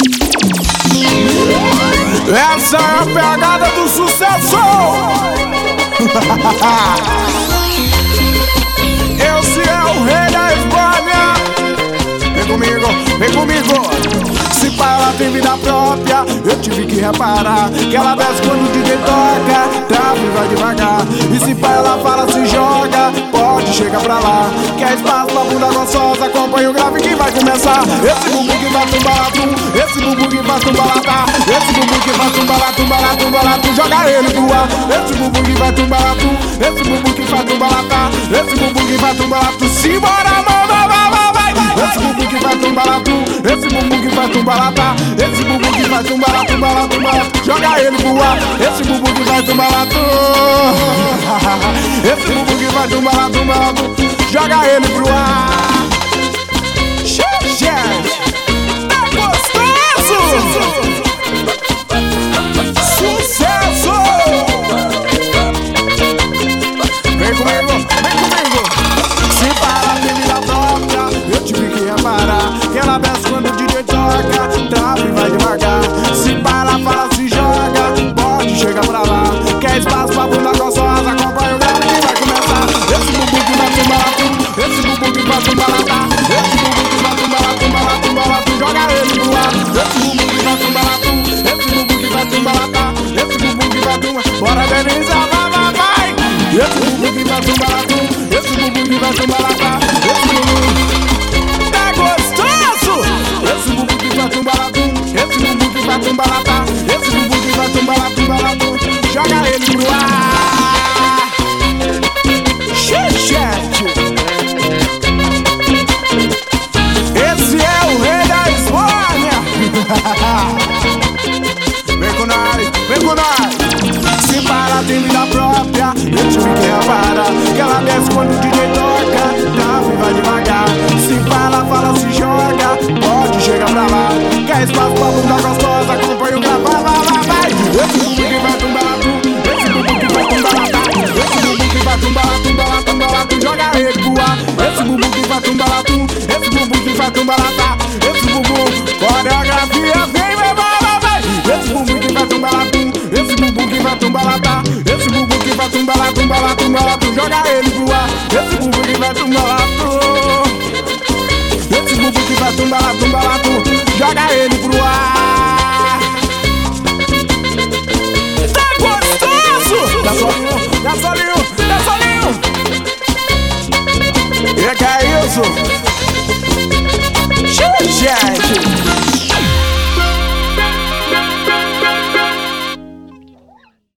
Essa é a pegada do sucesso. Esse é o rei da Espanha. Vem comigo, vem comigo. Se pá, ela tem vida própria, eu tive que reparar que ela desce quando o DJ toca, trava e vai devagar. E se pá, ela fala, se joga, pode chegar pra lá. Quer espaço pra bunda gostosa, acompanha o grave que vai começar. Esse bumbum que vai tumbalatum, esse bumbum que vai tumbalatar, esse bumbum que vai tumbalatum, balatum, balatum, joga ele pro ar. Esse bumbum que vai tumbalatum, esse bumbum que vai tumbalatar, esse bumbum que vai tumbalatum, simbora, mama, vai, vai. Esse bumbum que vai tumbalatum, esse bumbum que vai tumbalatar, esse bumbum que vai tumbalatum, balatum, balatum, joga ele pro ar. Esse bumbum que vai tumbalatum, esse bumbum que vai tumbalatum, balatum, joga ele pro ar. Tá gostoso? Sucesso! Vem comigo, vem comigo. Se para tem vida própria, eu tive que reparar que ela desce quando o DJ toca, trava e vai devagar. Se para, fala, se joga, pode chegar pra lá. Quer espaço pra bunda gostosa, acompanha o grave que vai começar. Esse bumbum que vai tumbalatum, esse bumbum que vai tumbalatar, esse bumbum que vai tumbalatum, balatum, balatum, joga ele no ar. Esse bumbum que vai tumbalatum, esse bumbum que vai tumbalatar, esse bumbum que vai tumbalatum, bora Denise, vai, vai. Esse bumbum que vai tumbalatum, esse bumbum que vai tumbalatar, esse bumbum tá gostoso. Esse bumbum que vai tumbalatum, esse bumbum que vai tumbalatar, esse bumbum que vai tumbalatum, balatum, joga ele pro ar. Xixete. Esse é o rei da Espanha. Vem com nós, vem com nós. Se para tem vida própria, eu tive que reparar que ela desce quando o DJ toca, trava e vai devagar. Se para, fala, se joga, pode chegar pra lá. Quer espaço pra bunda gostosa, acompanha o gravar, vai. Esse bumbum que vai tumbalatum, esse bumbum que vai tumbalatar, esse bumbum que vai tumbalatum, balatum, balatum, joga ele pro ar. Esse bumbum que vai tumbalatum, esse bumbum que vai tumbalatar, esse bumbum, coreografia, vem, vai. Esse bumbum que vai tumbalatum, esse bumbum que vai tumbalatar, esse bumbum que vai tumbalatum, balatum, balatum, joga ele